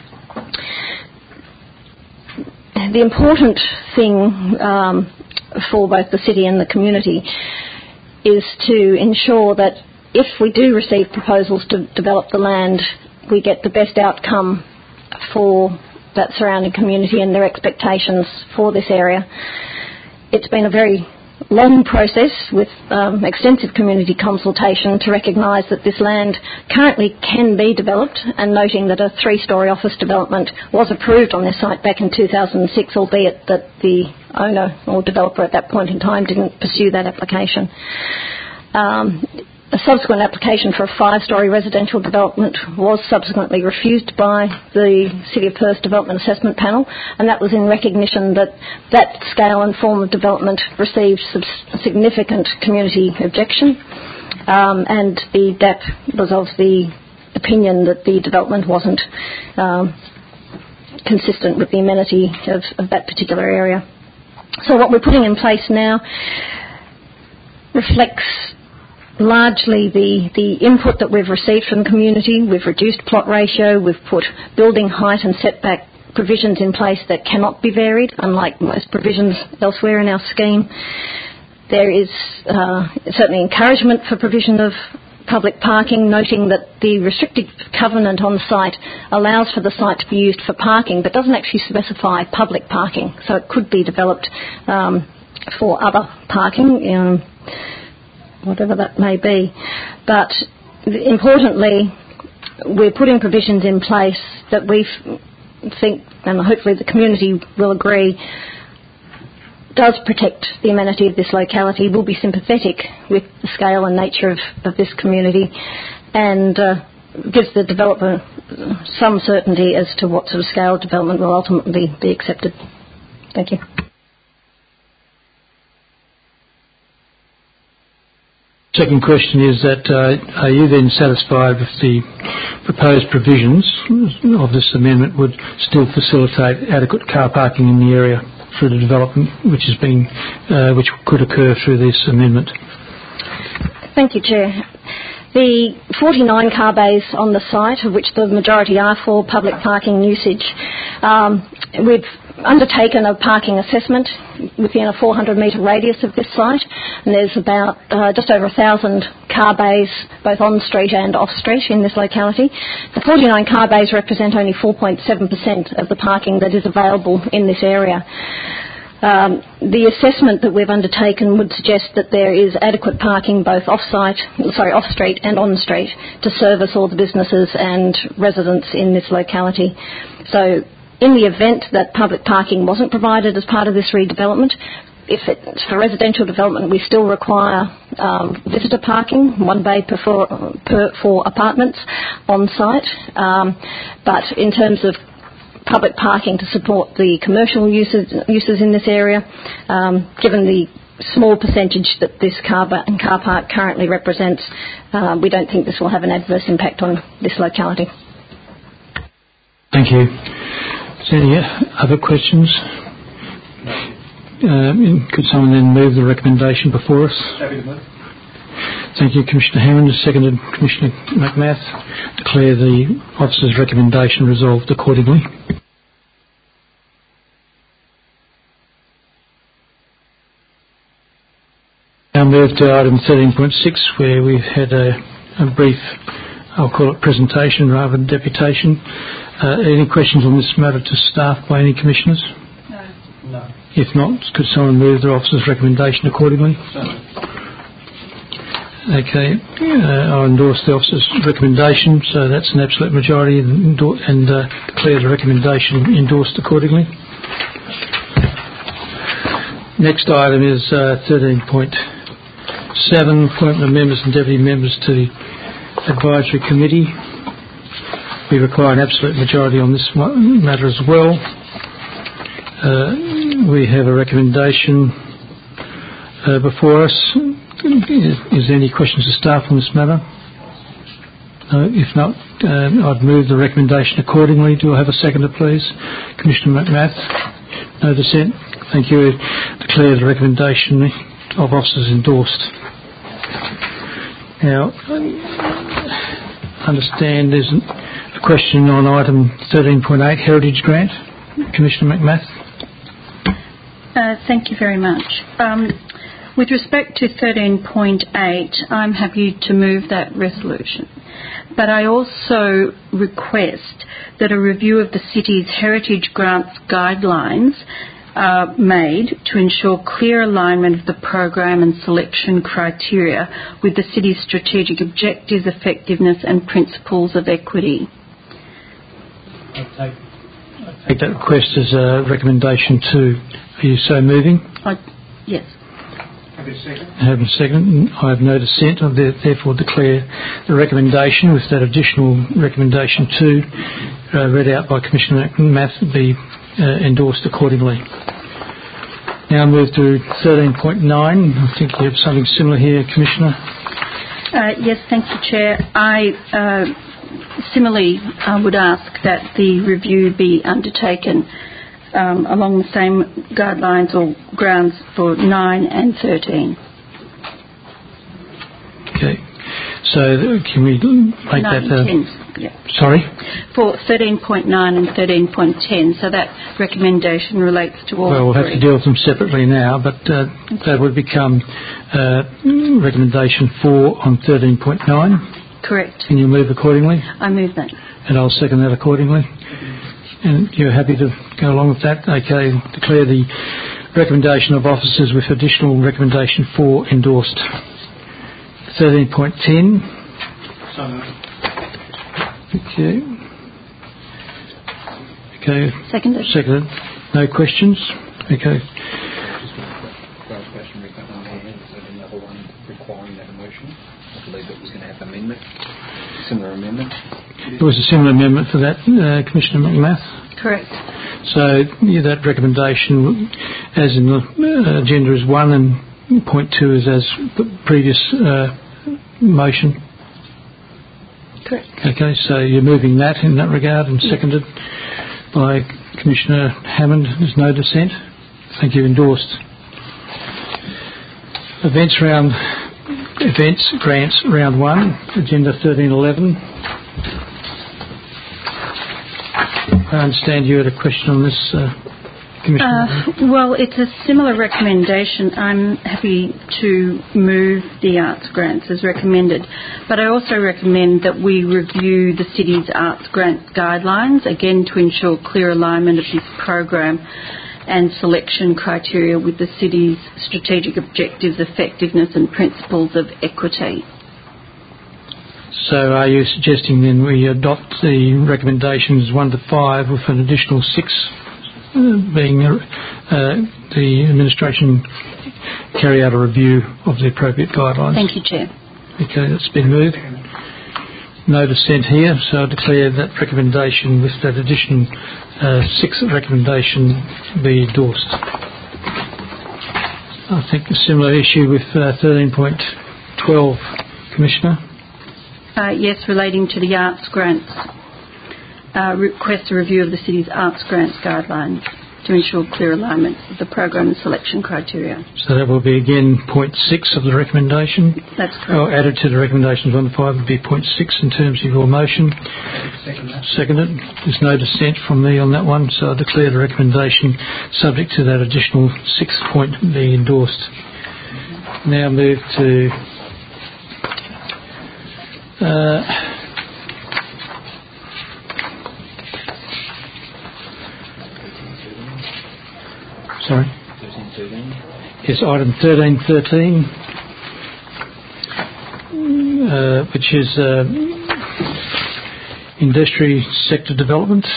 The important thing um, for both the city and the community is to ensure that if we do receive proposals to develop the land, we get the best outcome for that surrounding community and their expectations for this area. It's been a very long process with um, extensive community consultation to recognise that this land currently can be developed, and noting that a three-storey office development was approved on this site back in two thousand six, albeit that the owner or developer at that point in time didn't pursue that application. Um, A subsequent application for a five-storey residential development was subsequently refused by the City of Perth Development Assessment Panel, and that was in recognition that that scale and form of development received significant community objection, um, and the D A P was of the opinion that the development wasn't um, consistent with the amenity of, of that particular area. So what we're putting in place now reflects largely the, the input that we've received from the community. We've reduced plot ratio, we've put building height and setback provisions in place that cannot be varied, unlike most provisions elsewhere in our scheme. There is uh, certainly encouragement for provision of public parking, noting that the restrictive covenant on site allows for the site to be used for parking but doesn't actually specify public parking, so it could be developed um, for other parking, um, whatever that may be. But importantly, we're putting provisions in place that we think, and hopefully the community will agree, does protect the amenity of this locality, will be sympathetic with the scale and nature of, of this community, and uh, gives the developer some certainty as to what sort of scale development will ultimately be accepted. Thank you. Second question is that uh, are you then satisfied with the proposed provisions of this amendment would still facilitate adequate car parking in the area through the development which has been, uh, which could occur through this amendment? Thank you, Chair. The forty-nine car bays on the site, of which the majority are for public parking usage, um, we've undertaken a parking assessment within a four hundred metre radius of this site, and there's about uh, just over one thousand car bays both on street and off street in this locality. The forty-nine car bays represent only four point seven percent of the parking that is available in this area. Um, the assessment that we've undertaken would suggest that there is adequate parking both off-site, sorry, off-street and on-street to service all the businesses and residents in this locality. So in the event that public parking wasn't provided as part of this redevelopment, if it's for residential development, we still require um, visitor parking, one bay per four, per four apartments on site. Um, but in terms of public parking to support the commercial uses, uses in this area, um, given the small percentage that this car, ba- car park currently represents, uh, we don't think this will have an adverse impact on this locality. Thank you. Is there any other questions? Um, could someone then move the recommendation before us? Happy to move. Thank you, Commissioner Hammond. Seconded, Commissioner McMath. Declare the officer's recommendation resolved accordingly. Now move to item thirteen point six, where we've had a, a brief, I'll call it presentation rather than deputation. Uh, any questions on this matter to staff by any commissioners? No. No. If not, could someone move their officer's recommendation accordingly? No. Okay, uh, I endorse the officer's recommendation, so that's an absolute majority, and, and uh, declare the recommendation endorsed accordingly. Next item is uh, thirteen point seven, appointment of members and deputy members to the advisory committee. We require an absolute majority on this matter as well. Uh, we have a recommendation uh, before us. Is there any questions to staff on this matter? No, if not, uh, I'd move the recommendation accordingly. Do I have a seconder, please? Commissioner McMath? No dissent? Thank you. Declare the recommendation of officers endorsed. Now, I understand there's a question on item thirteen point eight, Heritage Grant. Commissioner McMath? Uh, thank you very much. Um, With respect to thirteen point eight, I'm happy to move that resolution. But I also request that a review of the city's heritage grants guidelines are made to ensure clear alignment of the program and selection criteria with the city's strategic objectives, effectiveness and principles of equity. I take, I take that request as a recommendation too. Are you so moving? I, yes. I have a second. I have no dissent. I therefore declare the recommendation, with that additional recommendation too, uh, read out by Commissioner McMath, be uh, endorsed accordingly. Now move to thirteen point nine. I think you have something similar here, Commissioner. Uh, yes, thank you, Chair. I uh, similarly uh, would ask that the review be undertaken Um, along the same guidelines or grounds for nine and thirteen. Okay. So can we make nine that... Uh, and ten. Yeah. Sorry? For thirteen point nine and thirteen point ten, so that recommendation relates to all Well, we'll three. have to deal with them separately now, but uh, that would become uh, recommendation four on thirteen point nine. Correct. Can you move accordingly? I move that. And I'll second that accordingly. And you're happy to go along with that? Okay. Declare the recommendation of officers with additional recommendation four endorsed. thirteen point ten. Okay. Okay. Seconded. Seconded. No questions? Okay. Clarification on there. Is there another one requiring that motion? I believe it was going to have amendment. Similar amendment. There was a similar amendment for that, uh, Commissioner McMath. Correct. So yeah, that recommendation, as in the uh, agenda, is one, and point two is as the previous uh, motion. Correct. Okay, so you're moving that in that regard, and seconded by Commissioner Hammond. There's no dissent. Thank you. Endorsed. Events round, events grants round one, agenda thirteen eleven. I understand you had a question on this, uh, Commissioner. Uh, well, it's a similar recommendation. I'm happy to move the arts grants as recommended, but I also recommend that we review the city's arts grant guidelines, again to ensure clear alignment of this program and selection criteria with the city's strategic objectives, effectiveness and principles of equity. So are you suggesting then we adopt the recommendations one to five with an additional six uh, being uh, the administration carry out a review of the appropriate guidelines? Thank you, Chair. Okay, that's been moved. No dissent here, so I declare that recommendation with that addition uh, six recommendation be endorsed. I think a similar issue with uh, thirteen point twelve, Commissioner. Uh, yes, relating to the arts grants. Uh, request a review of the city's arts grants guidelines to ensure clear alignment with the program and selection criteria. So that will be again point six of the recommendation. That's correct. Oh, added to the recommendations one to five would be point six in terms of your motion. Seconded. There's no dissent from me on that one, so I declare the recommendation subject to that additional sixth point being endorsed. Now move to uh, sorry. Yes, item thirteen thirteen, uh, which is uh, industry sector development.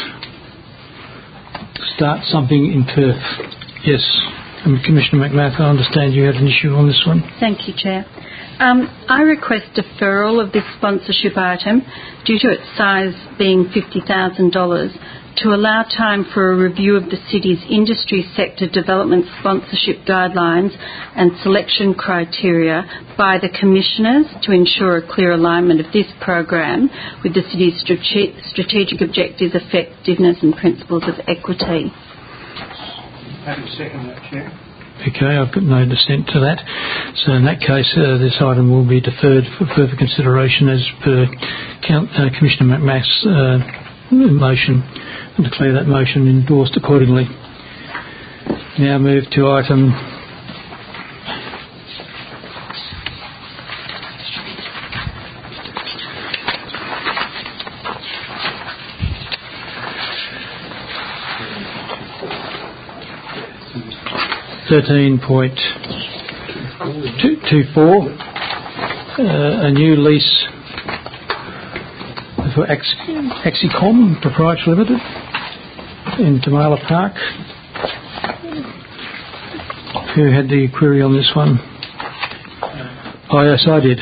Start something in Perth. Yes, and Commissioner McMath, I understand you had an issue on this one. Thank you, Chair. Um, I request deferral of this sponsorship item due to its size being fifty thousand dollars to allow time for a review of the city's industry sector development sponsorship guidelines and selection criteria by the Commissioners to ensure a clear alignment of this program with the city's strate- strategic objectives, effectiveness and principles of equity. Happy to second that, Chair. Okay, I've got no dissent to that. So in that case, uh, this item will be deferred for further consideration as per Count, uh, Commissioner McMath's uh, motion, and declare that motion endorsed accordingly. Now move to item thirteen point two four, uh, a new lease for Axicom Proprietary Limited in Tamala Park. Who had the query on this one? Oh yes, I did.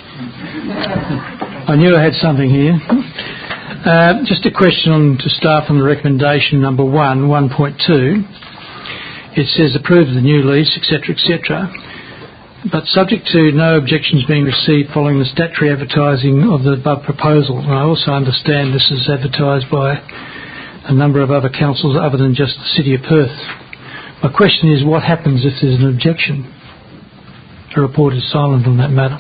I knew I had something here. Uh, just a question on to start from the recommendation number one, one point two. It says approve the new lease, et cetera, et cetera, but subject to no objections being received following the statutory advertising of the above proposal. And I also understand this is advertised by a number of other councils other than just the City of Perth. My question is, what happens if there's an objection? The report is silent on that matter.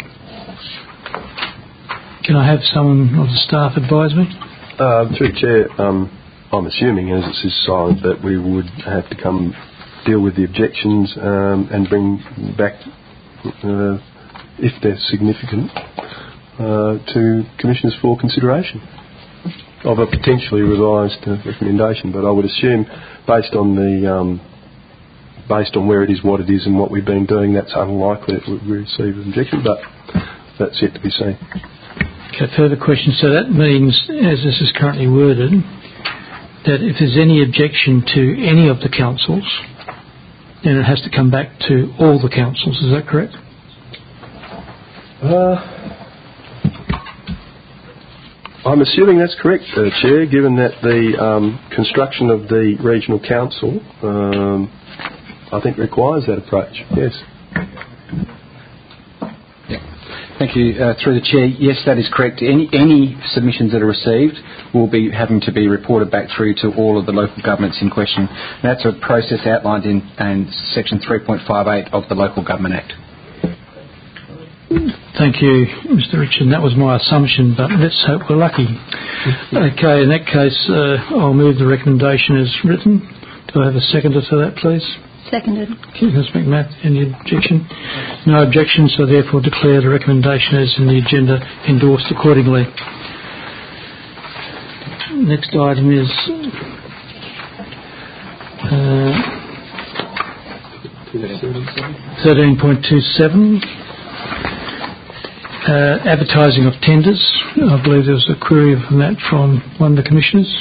Can I have someone of the staff advise me? Uh, through the Chair, um, I'm assuming, as it is silent, that we would have to come deal with the objections um, and bring back, uh, if they're significant, uh, to Commissioners for consideration of a potentially revised uh, recommendation. But I would assume, based on the um, based on where it is, what it is, and what we've been doing, that's unlikely it would receive an objection. But that's yet to be seen. Okay, further question. So that means, as this is currently worded, that if there's any objection to any of the councils, then it has to come back to all the councils. Is that correct? Uh, I'm assuming that's correct, uh, Chair, given that the um, construction of the regional council, um, I think, requires that approach. Yes. Thank you. Uh, through the Chair, yes, that is correct. Any, any submissions that are received will be having to be reported back through to all of the local governments in question. And that's a process outlined in, in Section three point five eight of the Local Government Act. Thank you, Mister Richard. That was my assumption, but let's hope we're lucky. Okay, in that case, uh, I'll move the recommendation as written. Do I have a seconder to that, please? Seconded. Okay, Miz McMath, any objection? No objection, so therefore declare the recommendation as in the agenda endorsed accordingly. Next item is uh, thirteen point two seven, uh, advertising of tenders. I believe there was a query from that from one of the Commissioners.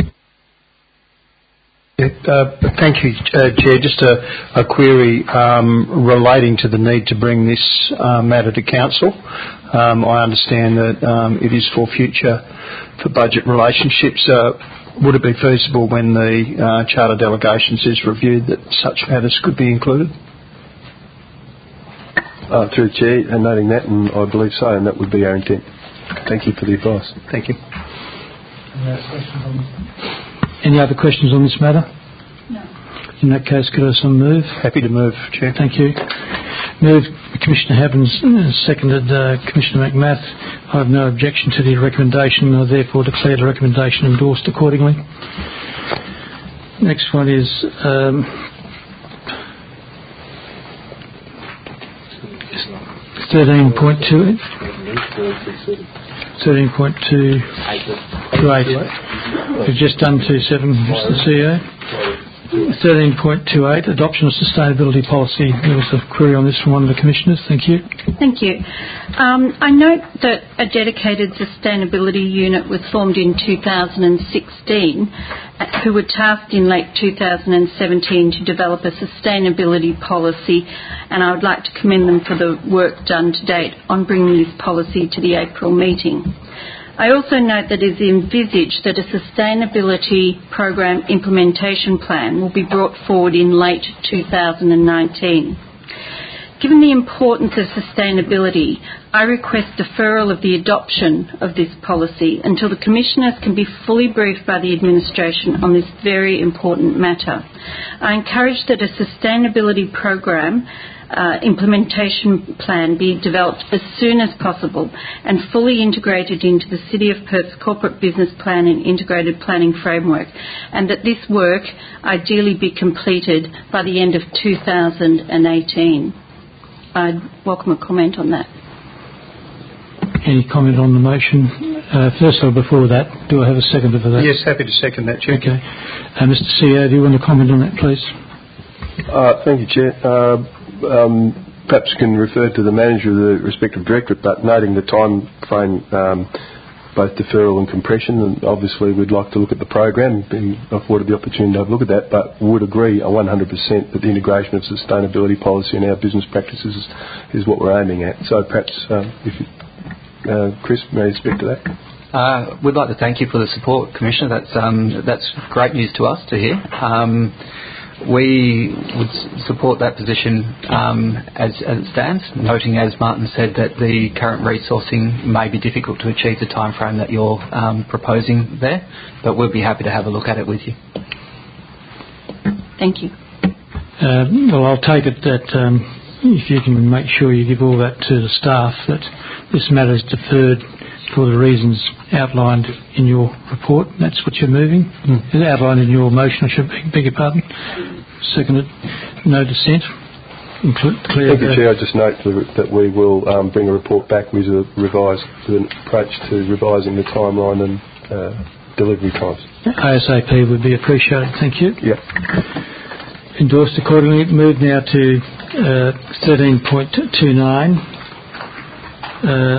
Yeah, uh, thank you, uh, Chair. Just a, a query um, relating to the need to bring this uh, matter to Council. Um, I understand that um, it is for future, for budget relationships. Uh, would it be feasible when the uh, Charter Delegations is reviewed that such matters could be included? Uh, through the Chair, and noting that, and I believe so, and that would be our intent. Thank you for the advice. Thank you. Any other questions on this matter? No. In that case, could I have some move? Happy to move, Chair. Thank you. Move Commissioner Havens, uh, seconded uh, Commissioner McMath. I have no objection to the recommendation. I therefore declare the recommendation endorsed accordingly. Next one is um, thirteen point two thirteen point two eight. We've just done two seven, Mister C E O. thirteen point two eight, adoption of sustainability policy. There was a query on this from one of the commissioners. Thank you. Thank you. Um, I note that a dedicated sustainability unit was formed in two thousand sixteen, uh, who were tasked in late two thousand seventeen to develop a sustainability policy, and I would like to commend them for the work done to date on bringing this policy to the April meeting. I also note that it is envisaged that a sustainability program implementation plan will be brought forward in late two thousand nineteen. Given the importance of sustainability, I request deferral of the adoption of this policy until the Commissioners can be fully briefed by the Administration on this very important matter. I encourage that a sustainability program Uh, implementation plan be developed as soon as possible and fully integrated into the City of Perth's corporate business plan and integrated planning framework, and that this work ideally be completed by the end of two thousand eighteen. I'd welcome a comment on that. Any comment on the motion? Uh, first of all, before that, do I have a seconder for that? Yes, happy to second that, Chair. Okay. Uh, Mister C E O, do you want to comment on that, please? Uh, thank you, Chair. Uh, Um, perhaps you can refer to the manager of the respective directorate, but noting the time frame, um, both deferral and compression, and obviously we'd like to look at the program, being afforded the opportunity to have a look at that, but would agree one hundred percent that the integration of sustainability policy in our business practices is, is what we're aiming at. So perhaps, um, if you, uh, Chris, may you speak to that? Uh, we'd like to thank you for the support, Commissioner. That's um, that's great news to us to hear. Um, We would support that position um, as, as it stands, noting, as Martin said, that the current resourcing may be difficult to achieve the time frame that you're um, proposing there, but we'll be happy to have a look at it with you. Thank you. Uh, well, I'll take it that um, if you can make sure you give all that to the staff, that this matter is deferred for the reasons outlined in your report. That's what you're moving. Mm. Outlined in your motion, I should beg, beg your pardon. Seconded. No dissent. Inclu- clear Thank you, Chair. I just note that we will um, bring a report back with a revised with an approach to revising the timeline and uh, delivery times. ASAP would be appreciated. Thank you. Yep. Endorsed accordingly. Move now to uh, thirteen point two nine. Uh,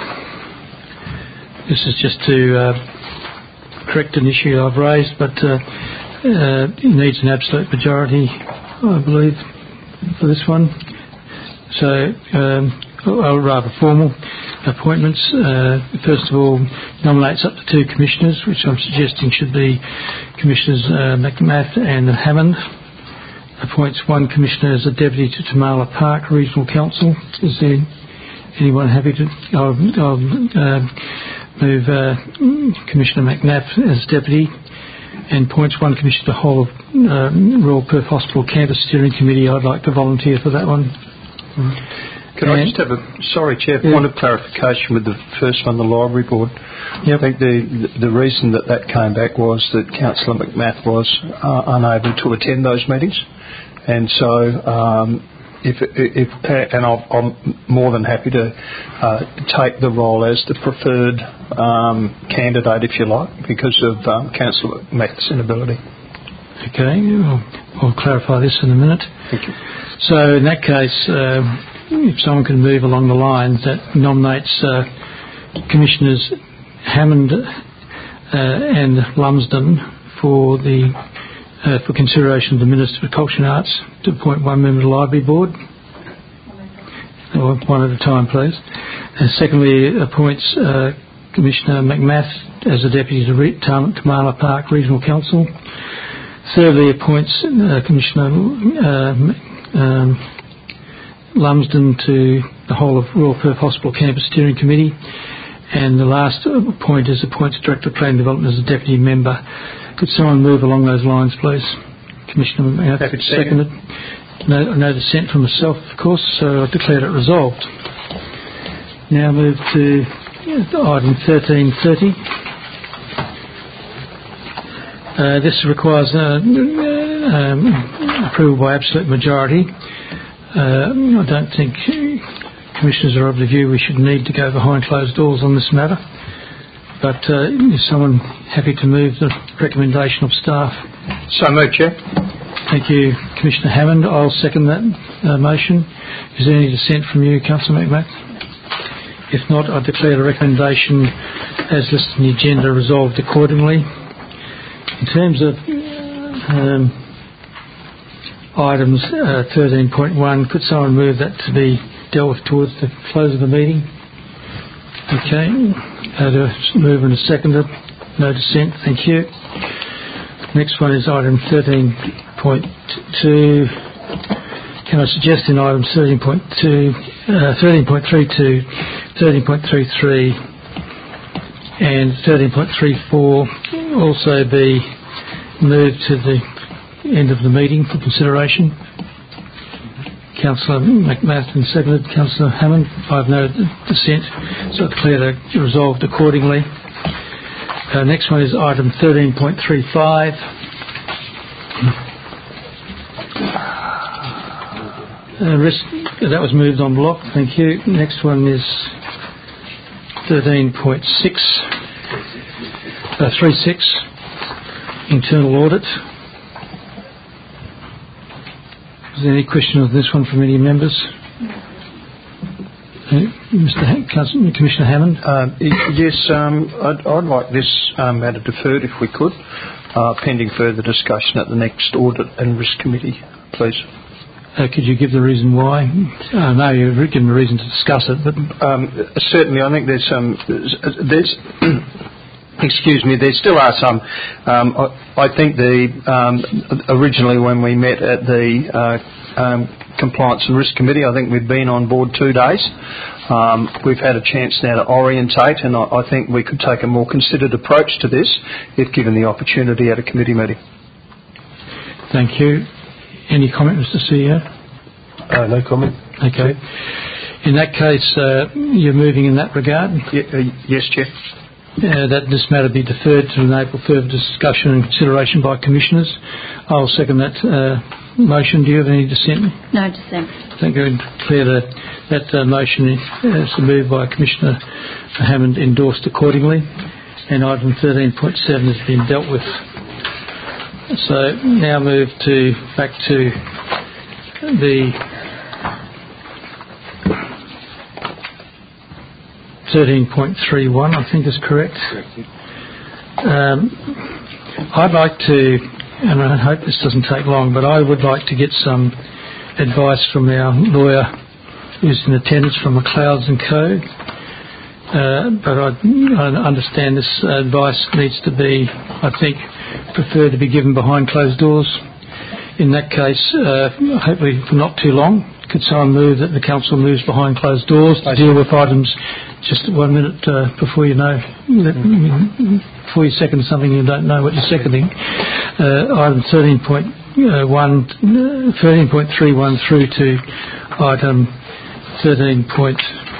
This is just to uh, correct an issue I've raised, but uh, uh, it needs an absolute majority, I believe, for this one. So, um, or rather formal appointments. Uh, first of all, nominates up to two commissioners, which I'm suggesting should be Commissioners uh, McMath and Hammond. Appoints one commissioner as a deputy to Tamala Park Regional Council. Is there anyone happy to... I'll, I'll, uh, move uh, Commissioner McNabb as deputy, and points one commissioner to the whole of uh, Royal Perth Hospital Campus Steering Committee. I'd like to volunteer for that one. Mm. Can and I just have a, sorry Chair, yeah. point of clarification with the first one, the Library Board. Yep. I think the, the reason that that came back was that Councillor McMath was uh, unable to attend those meetings, and so um, If, if, and I'll, I'm more than happy to uh, take the role as the preferred um, candidate, if you like, because of um, Councillor Math's inability. Okay, I'll, I'll clarify this in a minute. Thank you. So in that case, uh, if someone can move along the lines that nominates uh, Commissioners Hammond uh, and Lumsden for the Uh, for consideration of the Minister for Culture and Arts to appoint one member of the Library Board. Or one at a time, please. And secondly, appoints uh, Commissioner McMath as a deputy to Re- Tamala Park Regional Council. Thirdly, appoints uh, Commissioner uh, um, Lumsden to the whole of Royal Perth Hospital Campus Steering Committee. And the last point is appoints Director of Planning Development as a deputy member. Could someone move along those lines, please? Commissioner McMath, seconded. No, no dissent from myself, of course, so I declare it resolved. Now move to item thirteen thirty. Uh, this requires uh, um, approval by absolute majority. Uh, I don't think Commissioners are of the view we should need to go behind closed doors on this matter. But uh, is someone happy to move the recommendation of staff? So moved, Chair. Thank you, Commissioner Hammond. I'll second that uh, motion. Is there any dissent from you, Councillor McMath? If not, I declare the recommendation as listed in the agenda resolved accordingly. In terms of um, items uh, thirteen point one, could someone move that to be dealt with towards the close of the meeting? Okay. Uh, the mover and a seconder. No dissent. Thank you. Next one is item thirteen point two. Can I suggest in items thirteen point two, uh, thirteen point three two, thirteen point three three and thirteen point three four also be moved to the end of the meeting for consideration? Councillor McMath and seconded. Councillor Hammond. I have no dissent, so I declare that resolved accordingly. Uh, next one is item thirteen point three five. Uh, risk, that was moved on block. Thank you. Next one is thirteen point six, uh, three six, internal audit. Is there any question on this one from any members? Uh, Mister Ha- Commissioner Hammond? Uh, yes, um, I'd, I'd like this um, matter deferred if we could, uh, pending further discussion at the next Audit and Risk Committee, please. Uh, could you give the reason why? I know you've given a reason to discuss it, but um, certainly I think there's some. There's, excuse me. There still are some. Um, I, I think the um, originally when we met at the uh, um, Compliance and Risk Committee, I think we'd been on board two days. Um, we've had a chance now to orientate, and I, I think we could take a more considered approach to this if given the opportunity at a committee meeting. Thank you. Any comment, Mister C E O? Uh, no comment. Okay. In that case, uh, you're moving in that regard? Yeah, uh, yes, Chair. Uh, that this matter be deferred to enable further discussion and consideration by Commissioners. I'll second that uh, motion. Do you have any dissent? No dissent. Thank you. Declare that, that uh, motion is moved by Commissioner Hammond endorsed accordingly. And item thirteen point seven has been dealt with. So now move to back to the thirteen point three one, I think is correct. Um, I'd like to, and I hope this doesn't take long, but I would like to get some advice from our lawyer who's in attendance from McLeod's and Co. Uh, but I, I understand this advice needs to be, I think, preferred to be given behind closed doors. In that case, uh, hopefully for not too long, could someone move that the Council moves behind closed doors to deal with items just one minute uh, before you know, before you second something you don't know what you're seconding. Uh, item thirteen point one, thirteen point three one through to item thirteen point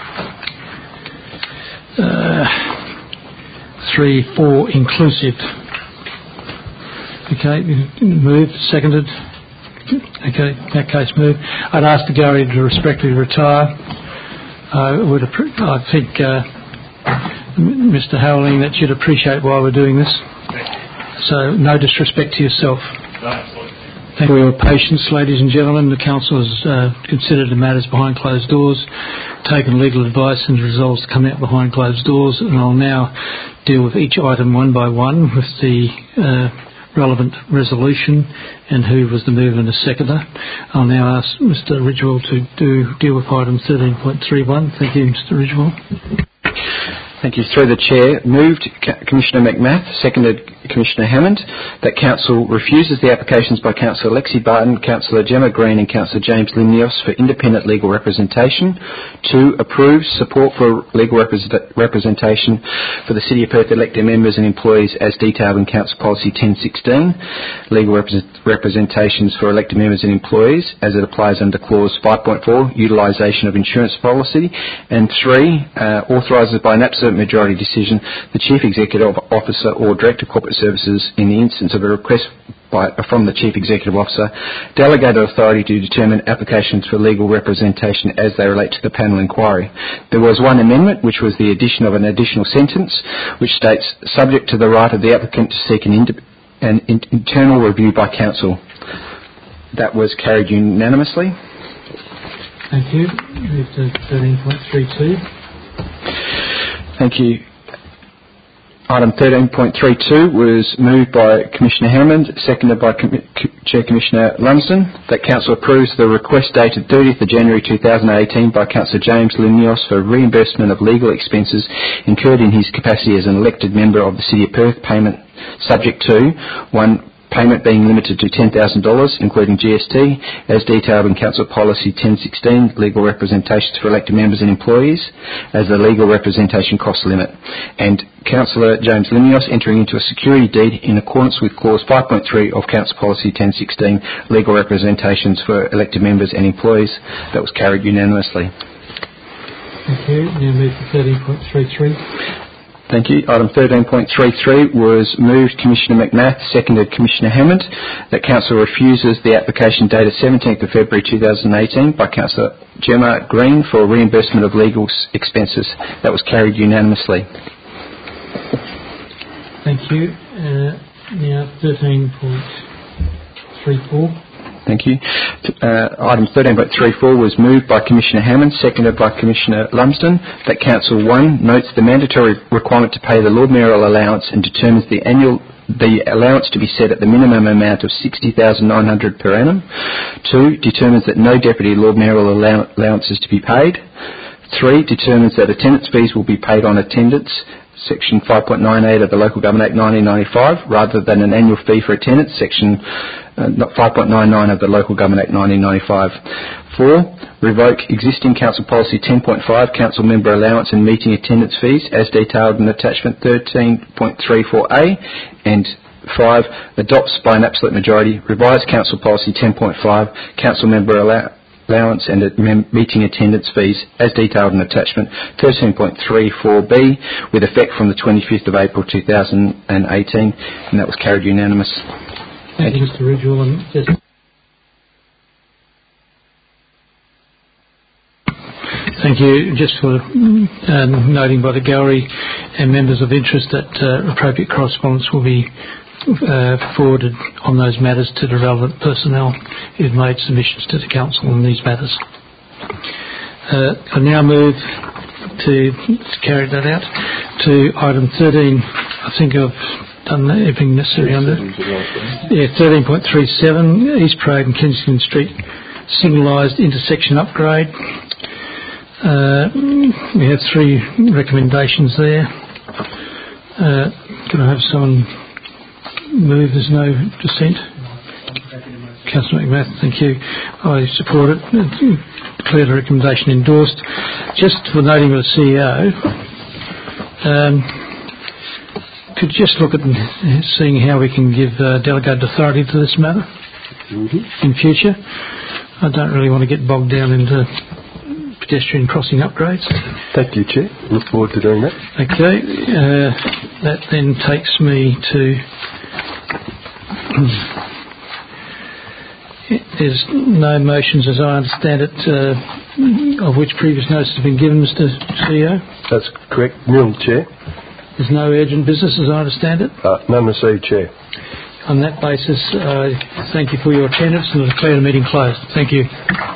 three four inclusive. Okay, moved, seconded. Okay, in that case, moved. I'd ask the gallery to respectfully retire. I would, I think, uh, Mister Howling, that you'd appreciate why we're doing this. So, no disrespect to yourself. Thank you for your patience, ladies and gentlemen. The Council has uh, considered the matters behind closed doors, taken legal advice and resolves to come out behind closed doors, and I'll now deal with each item one by one with the uh, relevant resolution and who was the mover and the seconder. I'll now ask Mister Ridgewell to do, deal with item thirteen point three one. Thank you, Mister Ridgewell. Thank you. Through the Chair, moved Commissioner McMath, seconded Commissioner Hammond, that Council refuses the applications by Councillor Lexi Barton, Councillor Gemma Green and Councillor James Limnios for independent legal representation. Two, approves support for legal represent- representation for the City of Perth elected members and employees as detailed in Council Policy ten sixteen, legal represent- representations for elected members and employees as it applies under Clause five point four, utilisation of insurance policy. And three, uh, authorises by N A P S A absolute majority decision, the Chief Executive Officer or Director of Corporate Services, in the instance of a request by, from the Chief Executive Officer, delegated authority to determine applications for legal representation as they relate to the panel inquiry. There was one amendment, which was the addition of an additional sentence, which states, subject to the right of the applicant to seek an, ind- an in- internal review by counsel. That was carried unanimously. Thank you. Move to thirteen point three two. Thank you. Item thirteen point three two was moved by Commissioner Hammond, seconded by Com- Chair Commissioner Lumsden, that Council approves the request dated thirtieth of January two thousand eighteen by Councillor James Limnios for reimbursement of legal expenses incurred in his capacity as an elected member of the City of Perth, payment subject to one. Payment being limited to ten thousand dollars, including G S T, as detailed in Council Policy ten sixteen, Legal Representations for Elected Members and Employees, as the legal representation cost limit. And Councillor James Limnios entering into a security deed in accordance with Clause five point three of Council Policy ten sixteen, Legal Representations for Elected Members and Employees. That was carried unanimously. Thank you. Now move to thirteen point three three. Thank you. Item thirteen point three three was moved Commissioner McMath, seconded Commissioner Hammond, that Council refuses the application dated seventeenth of February two thousand eighteen by Councillor Gemma Green for reimbursement of legal expenses. That was carried unanimously. Thank you. Uh, now thirteen point three four. Thank you. Uh, item thirteen point three four was moved by Commissioner Hammond, seconded by Commissioner Lumsden, that Council one notes the mandatory requirement to pay the Lord Mayoral allowance and determines the annual the allowance to be set at the minimum amount of sixty thousand nine hundred dollars per annum. Two, determines that no Deputy Lord Mayoral allow- allowance is to be paid. Three, determines that attendance fees will be paid on attendance, Section five point nine eight of the Local Government Act nineteen ninety-five, rather than an annual fee for attendance, Section uh, five point nine nine of the Local Government Act nineteen ninety-five. Four, revoke existing Council Policy ten point five, Council Member Allowance and Meeting Attendance Fees, as detailed in Attachment thirteen point three four A. And five, adopts by an absolute majority revised Council Policy ten point five, Council Member Allowance allowance and meeting attendance fees as detailed in attachment thirteen point three four B with effect from the twenty-fifth of April two thousand eighteen, and that was carried unanimous. Thank, Thank you, Mister Ridgewell. And just Thank you. Just for um, noting by the gallery and members of interest that uh, appropriate correspondence will be Uh, forwarded on those matters to the relevant personnel who've made submissions to the Council on these matters. Uh, I now move to, to carry that out to item thirteen. I think I've done everything necessary under yeah, thirteen point three seven, East Parade and Kensington Street signalised intersection upgrade. Uh, we have three recommendations there. Uh, can I have someone move? There's no dissent. Councillor McMath, thank you. I support it. Declare the recommendation endorsed. Just for noting with the C E O, um, could you just look at seeing how we can give uh, delegated authority to this matter mm-hmm. in future? I don't really want to get bogged down into pedestrian crossing upgrades. Thank you, Chair. Look forward to doing that. Okay. Uh, that then takes me to there's no motions, as I understand it, uh, of which previous notice has been given, Mister C E O? That's correct. Nil, Chair. There's no urgent business, as I understand it? Uh, none received, Chair. On that basis, I uh, thank you for your attendance and I declare the meeting closed. Thank you.